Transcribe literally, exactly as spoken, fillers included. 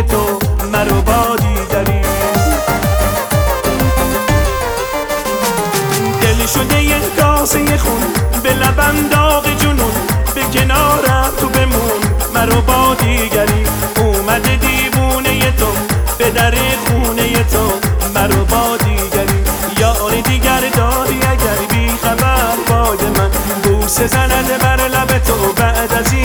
تو مرو با دیگری. دل شده یه کاسه خون به لبم داغ جنون، به کنارم تو بمون مرو با دیگری. اومده دیوونه تو به در خونه تو مرو با دیگری. یار دیگر داری اگر بی خبر باد من، بوسه زنده بر لب تو بعد از